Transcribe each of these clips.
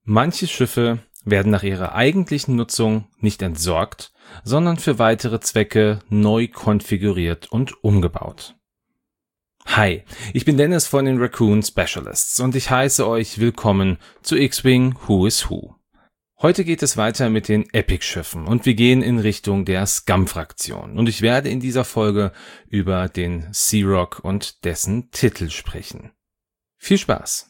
Manche Schiffe werden nach ihrer eigentlichen Nutzung nicht entsorgt, sondern für weitere Zwecke neu konfiguriert und umgebaut. Hi, ich bin Dennis von den Raccoon Specialists und ich heiße euch willkommen zu X-Wing Who is Who. Heute geht es weiter mit den Epic-Schiffen und wir gehen in Richtung der Scum-Fraktion und ich werde in dieser Folge über den Sea Rock und dessen Titel sprechen. Viel Spaß!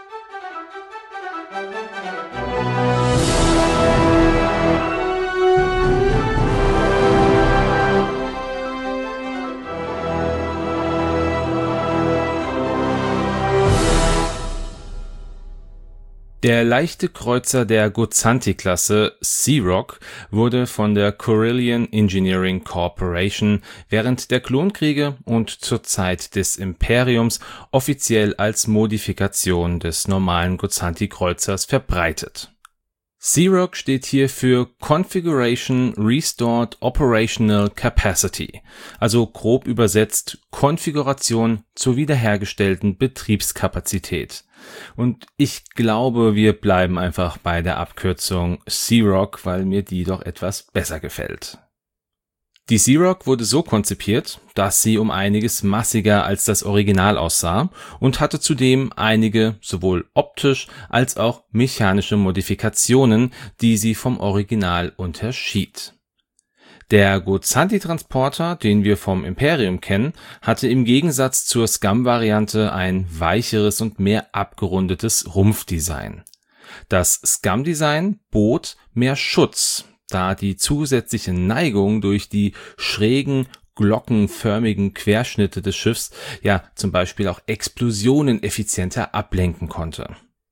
Der leichte Kreuzer der Gozanti-Klasse Sea Rock wurde von der Corellian Engineering Corporation während der Klonkriege und zur Zeit des Imperiums offiziell als Modifikation des normalen Gozanti-Kreuzers verbreitet. Sea Rock steht hier für Configuration Restored Operational Capacity, also grob übersetzt Konfiguration zur wiederhergestellten Betriebskapazität. Und ich glaube, wir bleiben einfach bei der Abkürzung Sea Rock, weil mir die doch etwas besser gefällt. Die Sea Rock wurde so konzipiert, dass sie um einiges massiger als das Original aussah und hatte zudem einige sowohl optisch als auch mechanische Modifikationen, die sie vom Original unterschied. Der Gozanti-Transporter, den wir vom Imperium kennen, hatte im Gegensatz zur Scum-Variante ein weicheres und mehr abgerundetes Rumpfdesign. Das Scum-Design bot mehr Schutz, da die zusätzliche Neigung durch die schrägen, glockenförmigen Querschnitte des Schiffs ja zum Beispiel auch Explosionen effizienter ablenken konnte.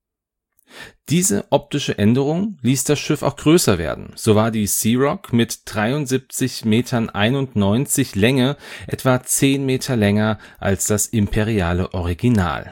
Diese optische Änderung ließ das Schiff auch größer werden. So war die Sea Rock mit 73,91 Metern Länge etwa 10 Meter länger als das imperiale Original.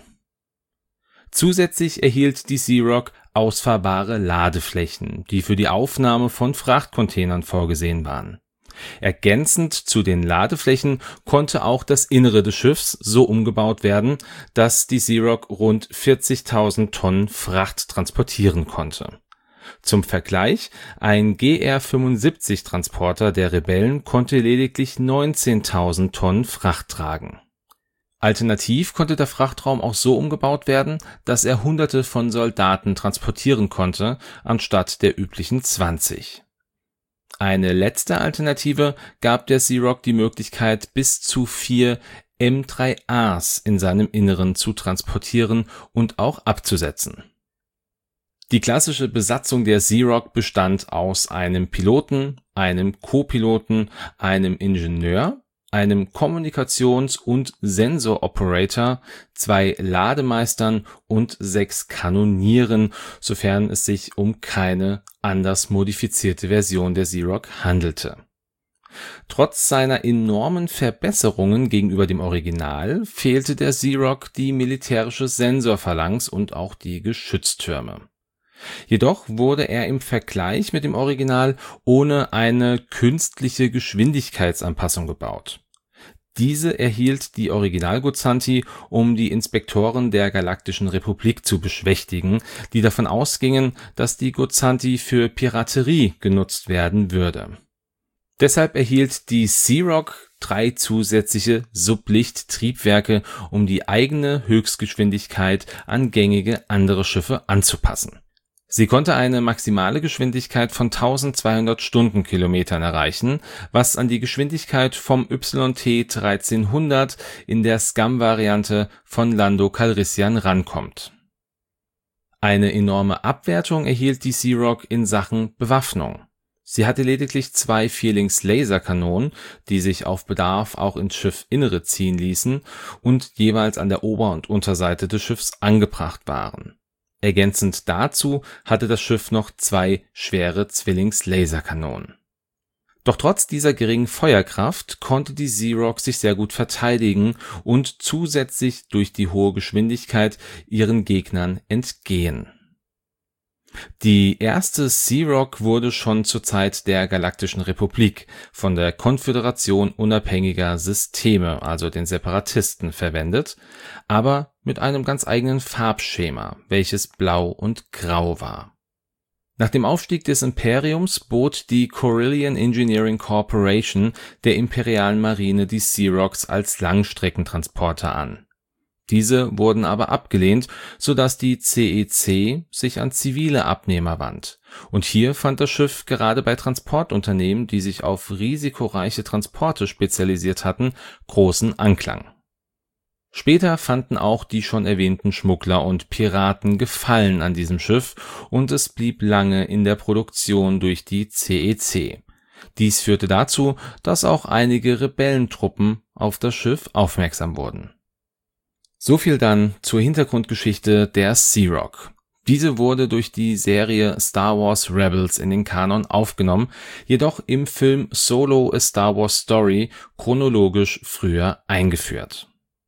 Zusätzlich erhielt die Sea Rock ausfahrbare Ladeflächen, die für die Aufnahme von Frachtcontainern vorgesehen waren. Ergänzend zu den Ladeflächen konnte auch das Innere des Schiffs so umgebaut werden, dass die Sea Rock rund 40.000 Tonnen Fracht transportieren konnte. Zum Vergleich, ein GR-75-Transporter der Rebellen konnte lediglich 19.000 Tonnen Fracht tragen. Alternativ konnte der Frachtraum auch so umgebaut werden, dass er Hunderte von Soldaten transportieren konnte, anstatt der üblichen 20. Eine letzte Alternative gab der Sea Rock die Möglichkeit, bis zu 4 M3As in seinem Inneren zu transportieren und auch abzusetzen. Die klassische Besatzung der Sea Rock bestand aus einem Piloten, einem Co-Piloten, einem Ingenieur, einem Kommunikations- und Sensor-Operator, 2 Lademeistern und 6 Kanonieren, sofern es sich um keine anders modifizierte Version der Sea Rock handelte. Trotz seiner enormen Verbesserungen gegenüber dem Original fehlte der Sea Rock die militärische Sensorphalanx und auch die Geschütztürme. Jedoch wurde er im Vergleich mit dem Original ohne eine künstliche Geschwindigkeitsanpassung gebaut. Diese erhielt die Original-Gozanti, um die Inspektoren der Galaktischen Republik zu beschwichtigen, die davon ausgingen, dass die Gozanti für Piraterie genutzt werden würde. Deshalb erhielt die Sea Rock 3 zusätzliche Sublicht-Triebwerke, um die eigene Höchstgeschwindigkeit an gängige andere Schiffe anzupassen. Sie konnte eine maximale Geschwindigkeit von 1200 Stundenkilometern erreichen, was an die Geschwindigkeit vom YT 1300 in der Scum-Variante von Lando Calrissian rankommt. Eine enorme Abwertung erhielt die Sea Rock in Sachen Bewaffnung. Sie hatte lediglich 2 Vierlings-Laserkanonen, die sich auf Bedarf auch ins Schiffinnere ziehen ließen und jeweils an der Ober- und Unterseite des Schiffs angebracht waren. Ergänzend dazu hatte das Schiff noch 2 schwere Zwillings-Laserkanonen. Doch trotz dieser geringen Feuerkraft konnte die Sea Rock sich sehr gut verteidigen und zusätzlich durch die hohe Geschwindigkeit ihren Gegnern entgehen. Die erste Sea Rock wurde schon zur Zeit der Galaktischen Republik von der Konföderation unabhängiger Systeme, also den Separatisten, verwendet, aber mit einem ganz eigenen Farbschema, welches blau und grau war. Nach dem Aufstieg des Imperiums bot die Corellian Engineering Corporation der imperialen Marine die Searocks als Langstreckentransporter an. Diese wurden aber abgelehnt, sodass die CEC sich an zivile Abnehmer wandte. Und hier fand das Schiff gerade bei Transportunternehmen, die sich auf risikoreiche Transporte spezialisiert hatten, großen Anklang. Später fanden auch die schon erwähnten Schmuggler und Piraten Gefallen an diesem Schiff und es blieb lange in der Produktion durch die CEC. Dies führte dazu, dass auch einige Rebellentruppen auf das Schiff aufmerksam wurden. So viel dann zur Hintergrundgeschichte der Searock. Diese wurde durch die Serie Star Wars Rebels in den Kanon aufgenommen, jedoch im Film Solo: A Star Wars Story chronologisch früher eingeführt.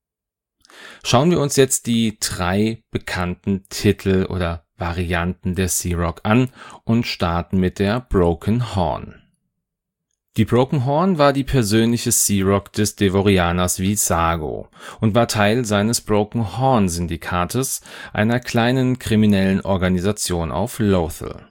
Schauen wir uns jetzt die 3 bekannten Titel oder Varianten der Searock an und starten mit der Broken Horn. Die Broken Horn war die persönliche Searock des Devorianers Vizago und war Teil seines Broken Horn Syndikates, einer kleinen kriminellen Organisation auf Lothal.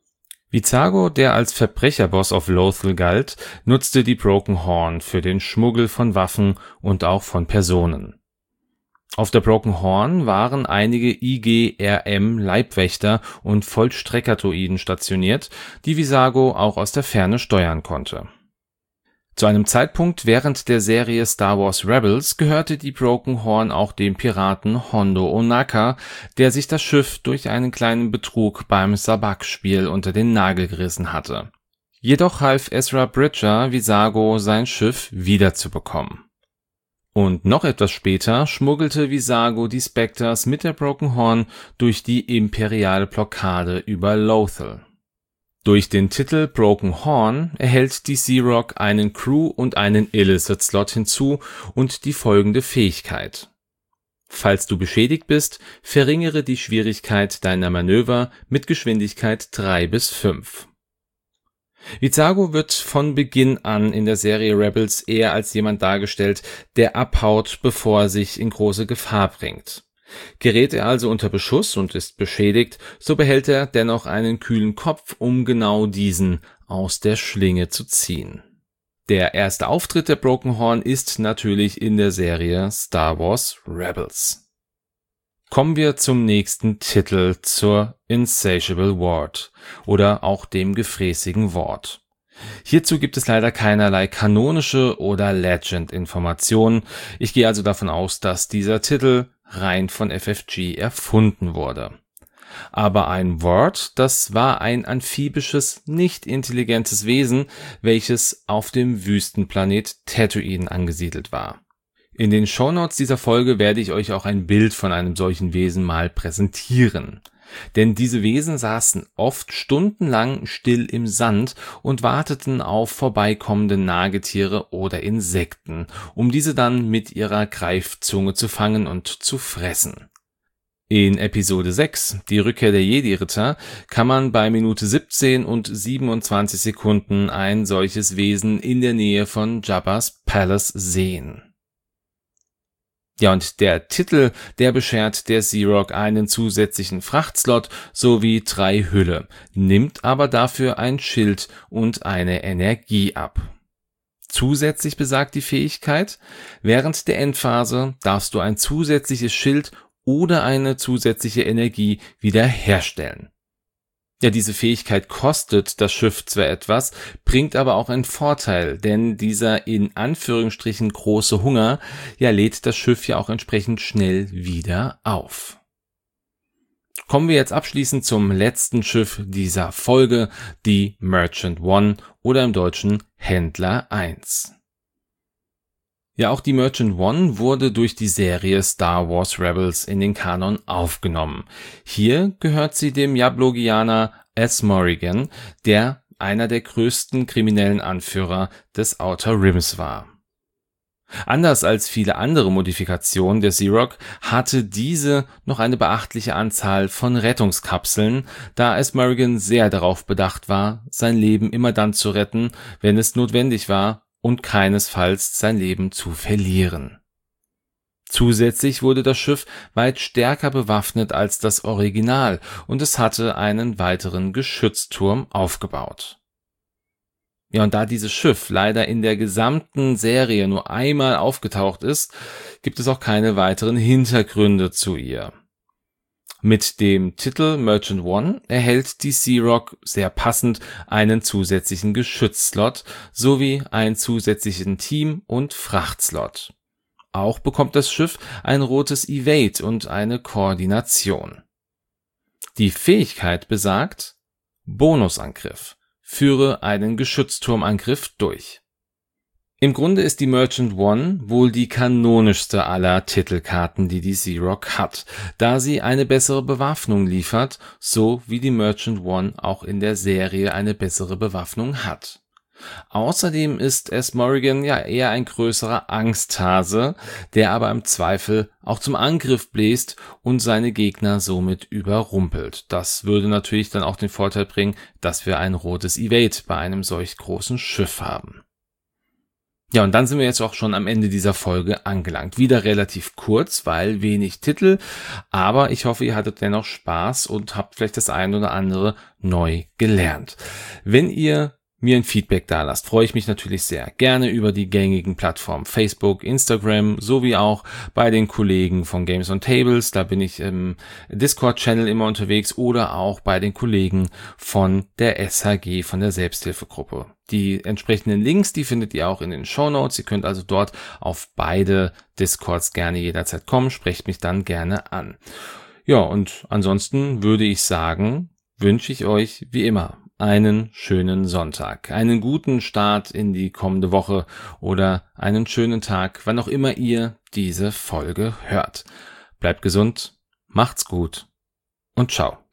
Vizago, der als Verbrecherboss auf Lothal galt, nutzte die Broken Horn für den Schmuggel von Waffen und auch von Personen. Auf der Broken Horn waren einige IGRM-Leibwächter und Vollstrecker-Droiden stationiert, die Vizago auch aus der Ferne steuern konnte. Zu einem Zeitpunkt während der Serie Star Wars Rebels gehörte die Broken Horn auch dem Piraten Hondo Ohnaka, der sich das Schiff durch einen kleinen Betrug beim Sabacc-Spiel unter den Nagel gerissen hatte. Jedoch half Ezra Bridger Vizago, sein Schiff wiederzubekommen. Und noch etwas später schmuggelte Vizago die Spectres mit der Broken Horn durch die imperiale Blockade über Lothal. Durch den Titel Broken Horn erhält die Searock einen Crew- und einen Illicit-Slot hinzu und die folgende Fähigkeit. Falls du beschädigt bist, verringere die Schwierigkeit deiner Manöver mit Geschwindigkeit 3 bis 5. Vizago wird von Beginn an in der Serie Rebels eher als jemand dargestellt, der abhaut, bevor er sich in große Gefahr bringt. Gerät er also unter Beschuss und ist beschädigt, so behält er dennoch einen kühlen Kopf, um genau diesen aus der Schlinge zu ziehen. Der erste Auftritt der Broken Horn ist natürlich in der Serie Star Wars Rebels. Kommen wir zum nächsten Titel, zur Insatiable Ward oder auch dem gefräßigen Ward. Hierzu gibt es leider keinerlei kanonische oder Legend-Informationen. Ich gehe also davon aus, dass dieser Titel rein von FFG erfunden wurde. Aber ein Ward, das war ein amphibisches, nicht intelligentes Wesen, welches auf dem Wüstenplanet Tatooine angesiedelt war. In den Shownotes dieser Folge werde ich euch auch ein Bild von einem solchen Wesen mal präsentieren. Denn diese Wesen saßen oft stundenlang still im Sand und warteten auf vorbeikommende Nagetiere oder Insekten, um diese dann mit ihrer Greifzunge zu fangen und zu fressen. In Episode 6, die Rückkehr der Jedi-Ritter, kann man bei Minute 17 und 27 Sekunden ein solches Wesen in der Nähe von Jabba's Palace sehen. Ja, und der Titel, der beschert der Searock einen zusätzlichen Frachtslot sowie 3 Hülle, nimmt aber dafür ein Schild und eine Energie ab. Zusätzlich besagt die Fähigkeit, während der Endphase darfst du ein zusätzliches Schild oder eine zusätzliche Energie wiederherstellen. Ja, diese Fähigkeit kostet das Schiff zwar etwas, bringt aber auch einen Vorteil, denn dieser in Anführungsstrichen große Hunger, ja, lädt das Schiff ja auch entsprechend schnell wieder auf. Kommen wir jetzt abschließend zum letzten Schiff dieser Folge, die Merchant One oder im Deutschen Händler 1. Ja, auch die Merchant One wurde durch die Serie Star Wars Rebels in den Kanon aufgenommen. Hier gehört sie dem Yablogianer S. Morrigan, der einer der größten kriminellen Anführer des Outer Rims war. Anders als viele andere Modifikationen der Searock hatte diese noch eine beachtliche Anzahl von Rettungskapseln, da S. Morrigan sehr darauf bedacht war, sein Leben immer dann zu retten, wenn es notwendig war, und keinesfalls sein Leben zu verlieren. Zusätzlich wurde das Schiff weit stärker bewaffnet als das Original und es hatte einen weiteren Geschützturm aufgebaut. Ja, und da dieses Schiff leider in der gesamten Serie nur einmal aufgetaucht ist, gibt es auch keine weiteren Hintergründe zu ihr. Mit dem Titel Merchant One erhält die Sea-Rock sehr passend einen zusätzlichen Geschützslot sowie einen zusätzlichen Team- und Frachtslot. Auch bekommt das Schiff ein rotes Evade und eine Koordination. Die Fähigkeit besagt: Bonusangriff. Führe einen Geschützturmangriff durch. Im Grunde ist die Merchant One wohl die kanonischste aller Titelkarten, die Sea-Rock hat, da sie eine bessere Bewaffnung liefert, so wie die Merchant One auch in der Serie eine bessere Bewaffnung hat. Außerdem ist S. Morrigan ja eher ein größerer Angsthase, der aber im Zweifel auch zum Angriff bläst und seine Gegner somit überrumpelt. Das würde natürlich dann auch den Vorteil bringen, dass wir ein rotes Evade bei einem solch großen Schiff haben. Ja, und dann sind wir jetzt auch schon am Ende dieser Folge angelangt. Wieder relativ kurz, weil wenig Titel, aber ich hoffe, ihr hattet dennoch Spaß und habt vielleicht das ein oder andere neu gelernt. Wenn ihr mir ein Feedback da lasst, freue ich mich natürlich sehr. Gerne über die gängigen Plattformen Facebook, Instagram, sowie auch bei den Kollegen von Games on Tables. Da bin ich im Discord-Channel immer unterwegs oder auch bei den Kollegen von der SHG, von der Selbsthilfegruppe. Die entsprechenden Links, die findet ihr auch in den Shownotes. Ihr könnt also dort auf beide Discords gerne jederzeit kommen. Sprecht mich dann gerne an. Ja, und ansonsten würde ich sagen, wünsche ich euch wie immer einen schönen Sonntag, einen guten Start in die kommende Woche oder einen schönen Tag, wann auch immer ihr diese Folge hört. Bleibt gesund, macht's gut und ciao.